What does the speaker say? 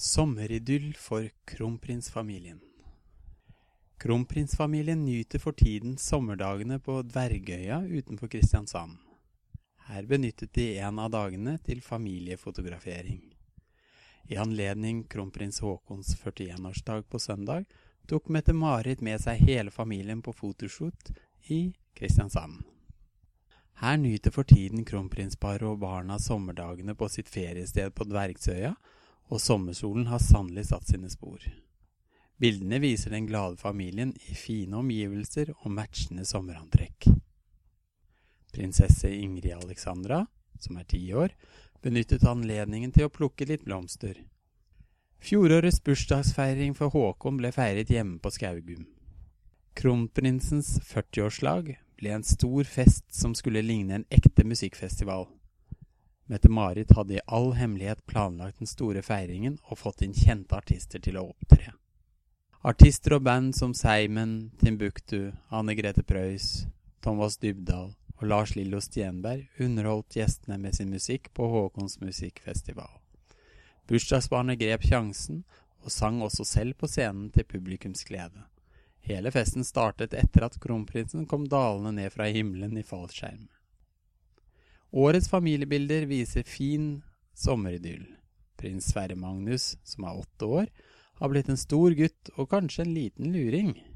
Sommeridyll for kronprinsfamilien. Kronprinsfamilien nyter for tiden sommerdagene på Dvergøya utenfor Kristiansand. Her benyttet de en av dagene til familiefotografering. I anledning kronprins Haakons 41-årsdag på søndag tok Mette-Marit med seg hele familien på fotoshoot i Kristiansand. Her nyter for tiden kronprinsparet og barna sommerdagene på sitt feriested på Dvergsøya, og sommersolen har sannelig satt sine spor. Bildene viser den glade familien i fine omgivelser og matchende sommerantrekk. Prinsesse Ingrid Alexandra, som er 10 år, benyttet anledningen til å plukke litt blomster. Fjorårets bursdagsfeiring for Håkon ble feiret hjemme på Skaugum. Kronprinsens 40-årslag ble en stor fest som skulle ligne en ekte musikkfestival. Mette-Marit hadde i all hemmelighet planlagt den store feiringen og fått inn kjente artister til å opptre. Artister og band som Seimen, Timbuktu, Anne-Grete Preus, Thomas Dybdahl og Lars Lillo Stenberg underholdt gjestene med sin musikk på Håkons musikkfestival. Bursdagsbarnet grep sjansen og sang også selv på scenen til publikums glede. Hele festen startet etter at kronprinsen kom dalende ned fra himmelen i fallskjerm. Årets familiebilder viser fin sommeridyll. Prins Sverre Magnus, som er 8 år, har blitt en stor gutt og kanskje en liten luring.